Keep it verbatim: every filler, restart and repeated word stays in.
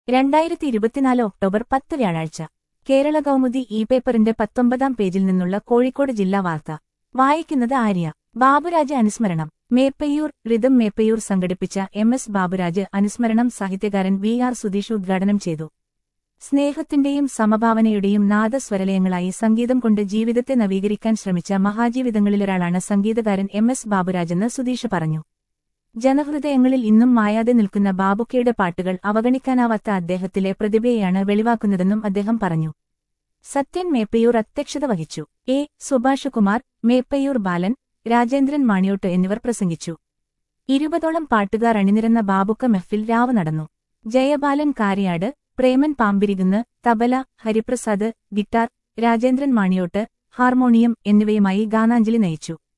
രണ്ടായിരത്തി ഇരുപത്തിനാല് ഒക്ടോബർ പത്ത് വ്യാഴാഴ്ച കേരള കൗമുദി ഇ പേപ്പറിന്റെ പത്തൊമ്പതാം പേജിൽ നിന്നുള്ള കോഴിക്കോട് ജില്ലാ വാർത്ത വായിക്കുന്നത് ആര്യ. ബാബുരാജ് അനുസ്മരണം. മേപ്പയ്യൂർ റിതം മേപ്പയ്യൂർ സംഘടിപ്പിച്ച എം എസ് ബാബുരാജ് അനുസ്മരണം സാഹിത്യകാരൻ വി ആർ സുധീഷ് ഉദ്ഘാടനം ചെയ്തു. സ്നേഹത്തിന്റെയും സമഭാവനയുടെയും നാദസ്വരലയങ്ങളായി സംഗീതം കൊണ്ട് ജീവിതത്തെ നവീകരിക്കാൻ ശ്രമിച്ച മഹാജീവിതങ്ങളിലൊരാളാണ് സംഗീതകാരൻ എം എസ് ബാബുരാജെന്ന് സുധീഷ് പറഞ്ഞു. ജനഹൃദയങ്ങളിൽ ഇന്നും മായാതെ നിൽക്കുന്ന ബാബുക്കയുടെ പാട്ടുകൾ അവഗണിക്കാനാവാത്ത അദ്ദേഹത്തിലെ പ്രതിഭയെയാണ് വെളിവാക്കുന്നതെന്നും അദ്ദേഹം പറഞ്ഞു. സത്യൻ മേപ്പയ്യൂർ അധ്യക്ഷത വഹിച്ചു. എ സുഭാഷ് കുമാർ, മേപ്പയ്യൂർ ബാലൻ, രാജേന്ദ്രൻ മാണിയോട്ട് എന്നിവർ പ്രസംഗിച്ചു. ഇരുപതോളം പാട്ടുകാർ അണിനിരന്ന ബാബുക്ക മെഹ്ഫിൽ രാവ് നടന്നു. ജയബാലൻ കാരിയാട്, പ്രേമൻ പാമ്പിരികുന്ന്, തബല, ഹരിപ്രസാദ്, ഗിറ്റാർ, രാജേന്ദ്രൻ മാണിയോട്ട്, ഹാർമോണിയം എന്നിവയുമായി ഗാനാഞ്ജലി നയിച്ചു.